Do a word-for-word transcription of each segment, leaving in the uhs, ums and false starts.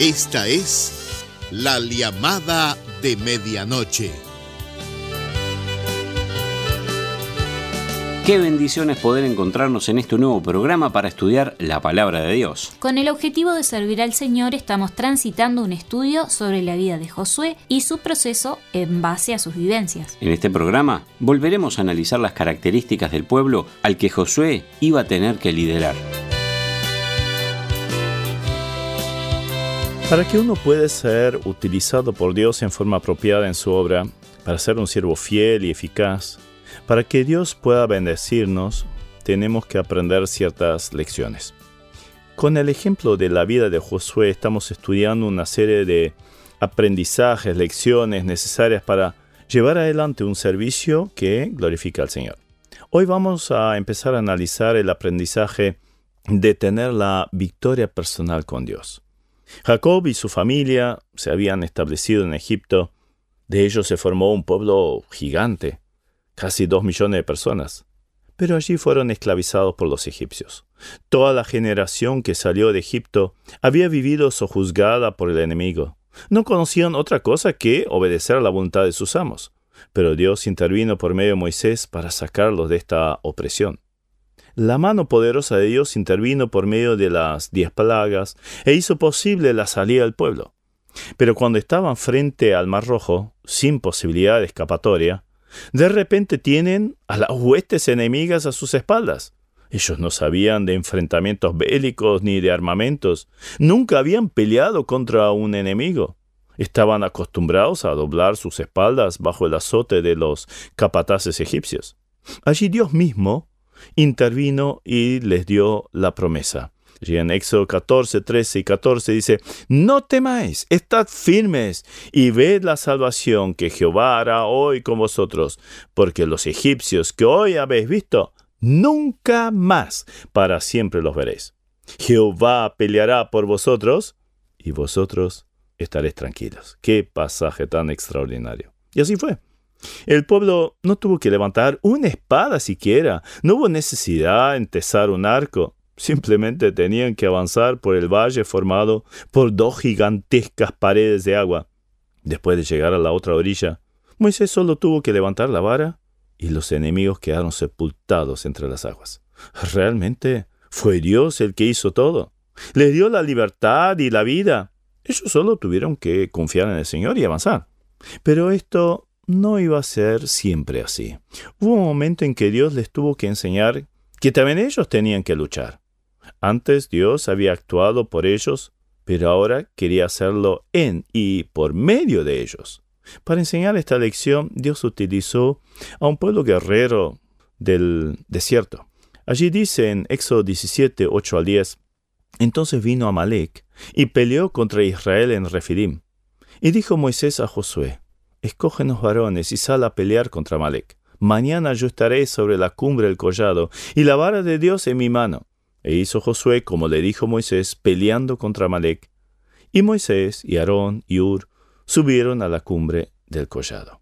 Esta es la llamada de medianoche. Qué bendiciones poder encontrarnos en este nuevo programa para estudiar la Palabra de Dios. Con el objetivo de servir al Señor, estamos transitando un estudio sobre la vida de Josué y su proceso en base a sus vivencias. En este programa volveremos a analizar las características del pueblo al que Josué iba a tener que liderar. Para que uno pueda ser utilizado por Dios en forma apropiada en su obra, para ser un siervo fiel y eficaz, para que Dios pueda bendecirnos, tenemos que aprender ciertas lecciones. Con el ejemplo de la vida de Josué, estamos estudiando una serie de aprendizajes, lecciones necesarias para llevar adelante un servicio que glorifica al Señor. Hoy vamos a empezar a analizar el aprendizaje de tener la victoria personal con Dios. Jacob y su familia se habían establecido en Egipto. De ellos se formó un pueblo gigante, casi dos millones de personas. Pero allí fueron esclavizados por los egipcios. Toda la generación que salió de Egipto había vivido sojuzgada por el enemigo. No conocían otra cosa que obedecer a la voluntad de sus amos. Pero Dios intervino por medio de Moisés para sacarlos de esta opresión. La mano poderosa de Dios intervino por medio de las diez plagas e hizo posible la salida del pueblo. Pero cuando estaban frente al Mar Rojo, sin posibilidad de escapatoria, de repente tienen a las huestes enemigas a sus espaldas. Ellos no sabían de enfrentamientos bélicos ni de armamentos. Nunca habían peleado contra un enemigo. Estaban acostumbrados a doblar sus espaldas bajo el azote de los capataces egipcios. Allí Dios mismo intervino y les dio la promesa. Y en Éxodo catorce, trece y catorce dice: «No temáis, estad firmes y ved la salvación que Jehová hará hoy con vosotros, porque los egipcios que hoy habéis visto, nunca más para siempre los veréis. Jehová peleará por vosotros y vosotros estaréis tranquilos». Qué pasaje tan extraordinario. Y así fue. El pueblo no tuvo que levantar una espada siquiera, no hubo necesidad de entesar un arco. Simplemente tenían que avanzar por el valle formado por dos gigantescas paredes de agua. Después de llegar a la otra orilla, Moisés solo tuvo que levantar la vara y los enemigos quedaron sepultados entre las aguas. Realmente fue Dios el que hizo todo. Les dio la libertad y la vida. Ellos solo tuvieron que confiar en el Señor y avanzar. Pero esto no iba a ser siempre así. Hubo un momento en que Dios les tuvo que enseñar que también ellos tenían que luchar. Antes Dios había actuado por ellos, pero ahora quería hacerlo en y por medio de ellos. Para enseñar esta lección, Dios utilizó a un pueblo guerrero del desierto. Allí dice en Éxodo diecisiete, ocho al diez, «Entonces vino Amalec y peleó contra Israel en Refidim. Y dijo Moisés a Josué: Escógenos varones y sal a pelear contra Amalec. Mañana yo estaré sobre la cumbre del collado y la vara de Dios en mi mano». E hizo Josué como le dijo Moisés, peleando contra Amalec. Y Moisés y Aarón y Hur subieron a la cumbre del collado.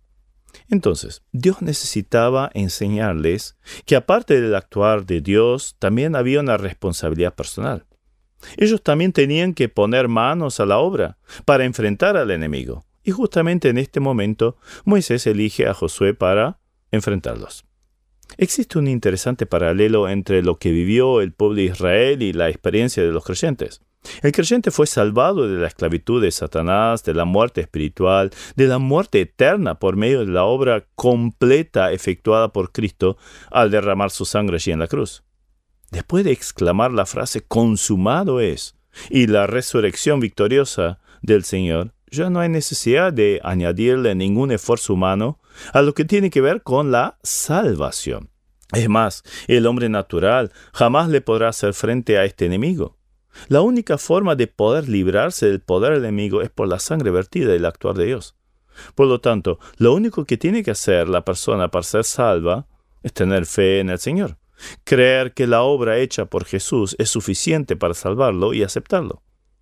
Entonces, Dios necesitaba enseñarles que aparte del actuar de Dios, también había una responsabilidad personal. Ellos también tenían que poner manos a la obra para enfrentar al enemigo. Y justamente en este momento, Moisés elige a Josué para enfrentarlos. Existe un interesante paralelo entre lo que vivió el pueblo de Israel y la experiencia de los creyentes. El creyente fue salvado de la esclavitud de Satanás, de la muerte espiritual, de la muerte eterna por medio de la obra completa efectuada por Cristo al derramar su sangre allí en la cruz. Después de exclamar la frase «consumado es» y la resurrección victoriosa del Señor, ya no hay necesidad de añadirle ningún esfuerzo humano a lo que tiene que ver con la salvación. Es más, el hombre natural jamás le podrá hacer frente a este enemigo. La única forma de poder librarse del poder del enemigo es por la sangre vertida y el actuar de Dios. Por lo tanto, lo único que tiene que hacer la persona para ser salva es tener fe en el Señor. Creer que la obra hecha por Jesús es suficiente para salvarlo y aceptarlo.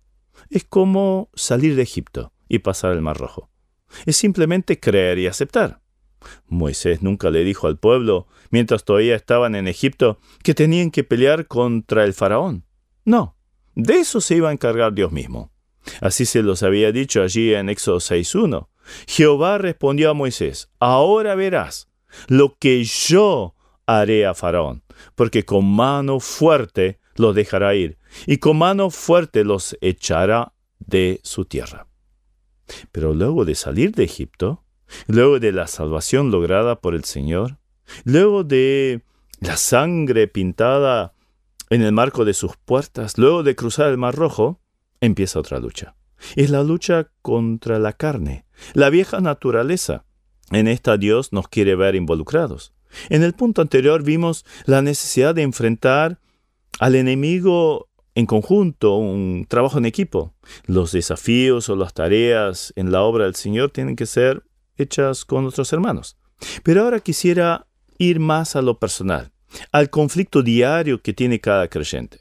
Es como salir de Egipto y pasar el Mar Rojo. Es simplemente creer y aceptar. Moisés nunca le dijo al pueblo, mientras todavía estaban en Egipto, que tenían que pelear contra el faraón. No, de eso se iba a encargar Dios mismo. Así se los había dicho allí en Éxodo seis uno. Jehová respondió a Moisés, ahora verás lo que yo haré a Faraón, porque con mano fuerte los dejará ir, y con mano fuerte los echará de su tierra. Pero luego de salir de Egipto, luego de la salvación lograda por el Señor, luego de la sangre pintada en el marco de sus puertas, luego de cruzar el Mar Rojo, empieza otra lucha. Es la lucha contra la carne, la vieja naturaleza. En esta Dios nos quiere ver involucrados. En el punto anterior vimos la necesidad de enfrentar al enemigo en conjunto, un trabajo en equipo. Los desafíos o las tareas en la obra del Señor tienen que ser hechas con nuestros hermanos. Pero ahora quisiera ir más a lo personal, al conflicto diario que tiene cada creyente.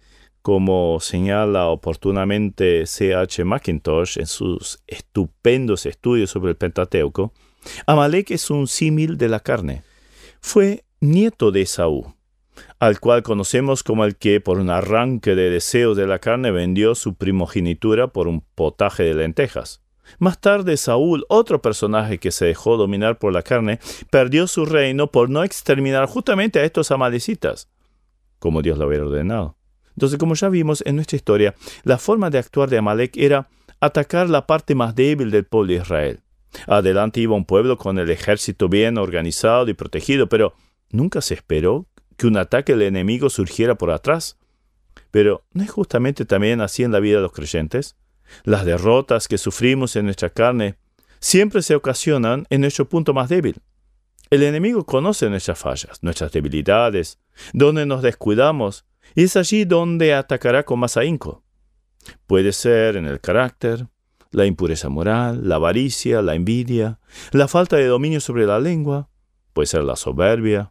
Como señala oportunamente C H Mackintosh en sus estupendos estudios sobre el Pentateuco, Amalek es un símil de la carne. Fue nieto de Esaú, al cual conocemos como el que por un arranque de deseos de la carne vendió su primogenitura por un potaje de lentejas. Más tarde Saúl, otro personaje que se dejó dominar por la carne, perdió su reino por no exterminar justamente a estos amalecitas, como Dios lo había ordenado. Entonces, como ya vimos en nuestra historia, la forma de actuar de Amalek era atacar la parte más débil del pueblo de Israel. Adelante iba un pueblo con el ejército bien organizado y protegido, pero nunca se esperó que un ataque del enemigo surgiera por atrás. Pero ¿no es justamente también así en la vida de los creyentes? Las derrotas que sufrimos en nuestra carne siempre se ocasionan en nuestro punto más débil. El enemigo conoce nuestras fallas, nuestras debilidades, donde nos descuidamos, y es allí donde atacará con más ahínco. Puede ser en el carácter, la impureza moral, la avaricia, la envidia, la falta de dominio sobre la lengua, puede ser la soberbia,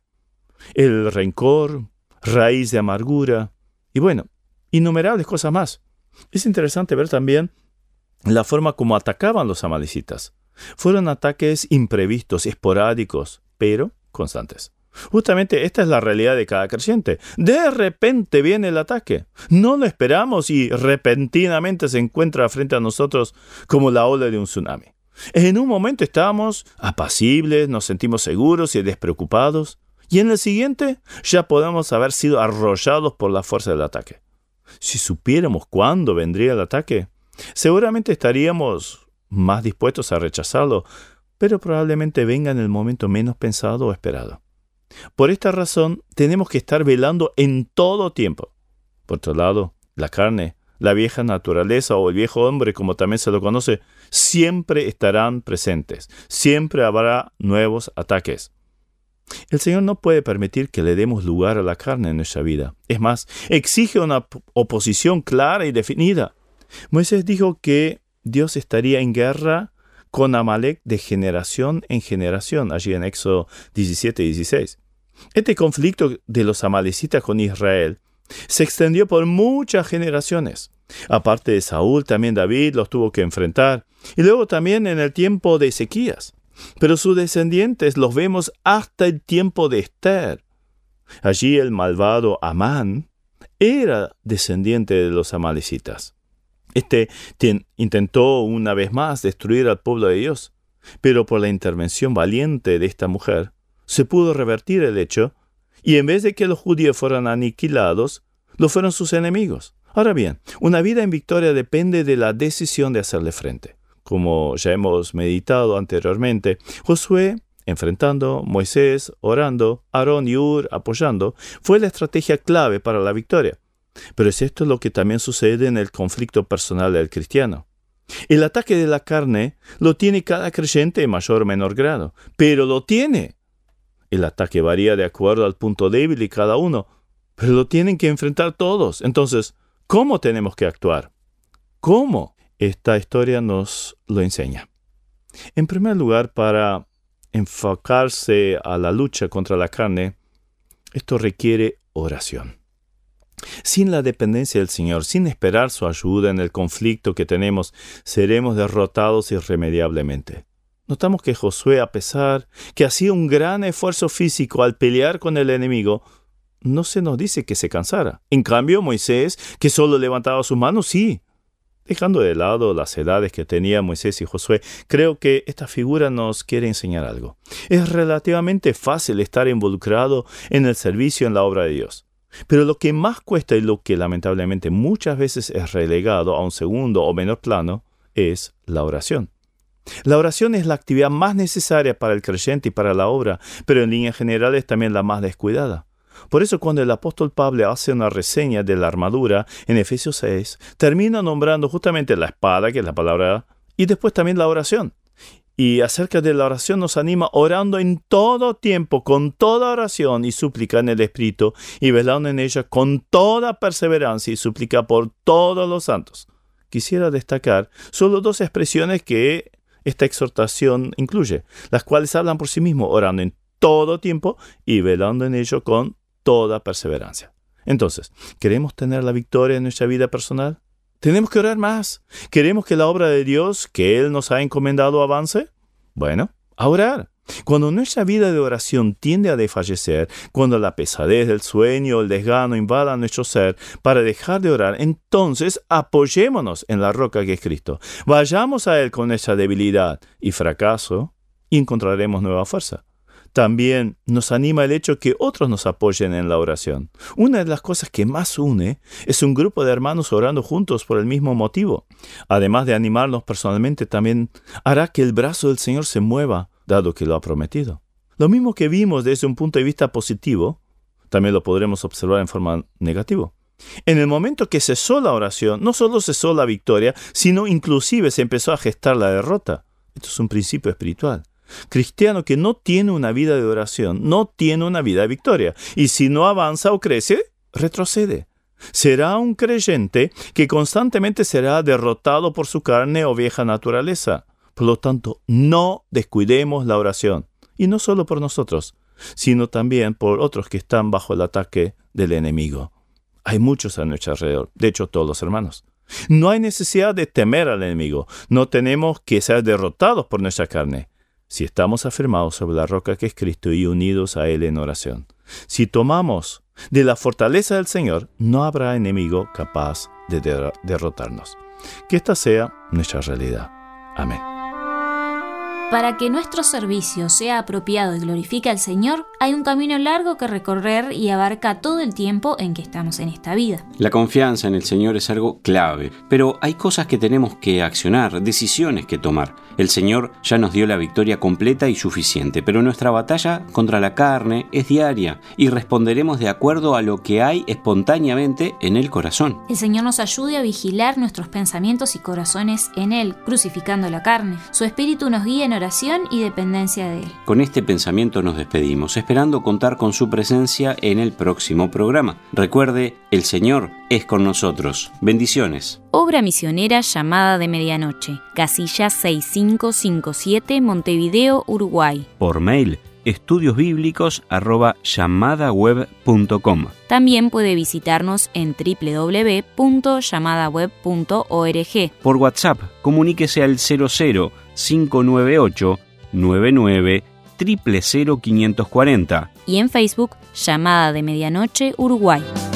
el rencor, raíz de amargura, y bueno, innumerables cosas más. Es interesante ver también la forma como atacaban los amalecitas. Fueron ataques imprevistos, esporádicos, pero constantes. Justamente esta es la realidad de cada creyente. De repente viene el ataque. No lo esperamos y repentinamente se encuentra frente a nosotros como la ola de un tsunami. En un momento estábamos apacibles, nos sentimos seguros y despreocupados. Y en el siguiente ya podemos haber sido arrollados por la fuerza del ataque. Si supiéramos cuándo vendría el ataque, seguramente estaríamos más dispuestos a rechazarlo, pero probablemente venga en el momento menos pensado o esperado. Por esta razón, tenemos que estar velando en todo tiempo. Por otro lado, la carne, la vieja naturaleza o el viejo hombre, como también se lo conoce, siempre estarán presentes. Siempre habrá nuevos ataques. El Señor no puede permitir que le demos lugar a la carne en nuestra vida. Es más, exige una oposición clara y definida. Moisés dijo que Dios estaría en guerra con Amalek de generación en generación, allí en Éxodo diecisiete y dieciséis. Este conflicto de los amalecitas con Israel se extendió por muchas generaciones. Aparte de Saúl, también David los tuvo que enfrentar, y luego también en el tiempo de Ezequías. Pero sus descendientes los vemos hasta el tiempo de Esther. Allí el malvado Amán era descendiente de los amalecitas. Este ten, intentó una vez más destruir al pueblo de Dios, pero por la intervención valiente de esta mujer se pudo revertir el hecho, y en vez de que los judíos fueran aniquilados, lo fueron sus enemigos. Ahora bien, una vida en victoria depende de la decisión de hacerle frente. Como ya hemos meditado anteriormente, Josué enfrentando, Moisés orando, Aarón y Hur apoyando, fue la estrategia clave para la victoria. Pero es esto lo que también sucede en el conflicto personal del cristiano. El ataque de la carne lo tiene cada creyente en mayor o menor grado, pero lo tiene. El ataque varía de acuerdo al punto débil de cada uno, pero lo tienen que enfrentar todos. Entonces, ¿cómo tenemos que actuar? ¿Cómo? Esta historia nos lo enseña. En primer lugar, para enfocarse a la lucha contra la carne, esto requiere oración. Sin la dependencia del Señor, sin esperar su ayuda en el conflicto que tenemos, seremos derrotados irremediablemente. Notamos que Josué, a pesar que hacía un gran esfuerzo físico al pelear con el enemigo, no se nos dice que se cansara. En cambio, Moisés, que solo levantaba sus manos, sí. Dejando de lado las edades que tenían Moisés y Josué, creo que esta figura nos quiere enseñar algo. Es relativamente fácil estar involucrado en el servicio en la obra de Dios. Pero lo que más cuesta y lo que lamentablemente muchas veces es relegado a un segundo o menor plano es la oración. La oración es la actividad más necesaria para el creyente y para la obra, pero en líneas generales también la más descuidada. Por eso cuando el apóstol Pablo hace una reseña de la armadura en Efesios seis, termina nombrando justamente la espada, que es la palabra, y después también la oración. Y acerca de la oración nos anima orando en todo tiempo, con toda oración y súplica en el Espíritu, y velando en ella con toda perseverancia y súplica por todos los santos. Quisiera destacar solo dos expresiones que esta exhortación incluye, las cuales hablan por sí mismos, orando en todo tiempo y velando en ello con toda perseverancia. Entonces, ¿queremos tener la victoria en nuestra vida personal? ¿Tenemos que orar más? ¿Queremos que la obra de Dios que Él nos ha encomendado avance? Bueno, a orar. Cuando nuestra vida de oración tiende a desfallecer, cuando la pesadez del sueño o el desgano invada nuestro ser para dejar de orar, entonces apoyémonos en la roca que es Cristo. Vayamos a Él con nuestra debilidad y fracaso y encontraremos nueva fuerza. También nos anima el hecho que otros nos apoyen en la oración. Una de las cosas que más une es un grupo de hermanos orando juntos por el mismo motivo. Además de animarnos personalmente, también hará que el brazo del Señor se mueva, dado que lo ha prometido. Lo mismo que vimos desde un punto de vista positivo, también lo podremos observar en forma negativa. En el momento que cesó la oración, no solo cesó la victoria, sino inclusive se empezó a gestar la derrota. Esto es un principio espiritual. Cristiano que no tiene una vida de oración, no tiene una vida de victoria. Y si no avanza o crece, retrocede. Será un creyente que constantemente será derrotado por su carne o vieja naturaleza. Por lo tanto, no descuidemos la oración. Y no solo por nosotros, sino también por otros que están bajo el ataque del enemigo. Hay muchos a nuestro alrededor, de hecho todos los hermanos. No hay necesidad de temer al enemigo. No tenemos que ser derrotados por nuestra carne. Si estamos afirmados sobre la roca que es Cristo y unidos a Él en oración. Si tomamos de la fortaleza del Señor, no habrá enemigo capaz de der- derrotarnos. Que esta sea nuestra realidad. Amén. Para que nuestro servicio sea apropiado y glorifique al Señor, hay un camino largo que recorrer y abarca todo el tiempo en que estamos en esta vida. La confianza en el Señor es algo clave, pero hay cosas que tenemos que accionar, decisiones que tomar. El Señor ya nos dio la victoria completa y suficiente, pero nuestra batalla contra la carne es diaria y responderemos de acuerdo a lo que hay espontáneamente en el corazón. El Señor nos ayude a vigilar nuestros pensamientos y corazones en Él, crucificando la carne. Su Espíritu nos guía en oración y dependencia de Él. Con este pensamiento nos despedimos, esperando contar con su presencia en el próximo programa. Recuerde, el Señor es con nosotros. Bendiciones. Obra misionera Llamada de Medianoche, casilla seis cinco cinco siete, Montevideo, Uruguay. Por mail, estudiosbíblicos arroba llamadaweb punto com. También puede visitarnos en doble u doble u doble u punto llamadaweb punto org. Por WhatsApp, comuníquese al cero cero cinco nueve ocho nueve nueve cero cero cero cinco cuatro cero. Y en Facebook, Llamada de Medianoche, Uruguay.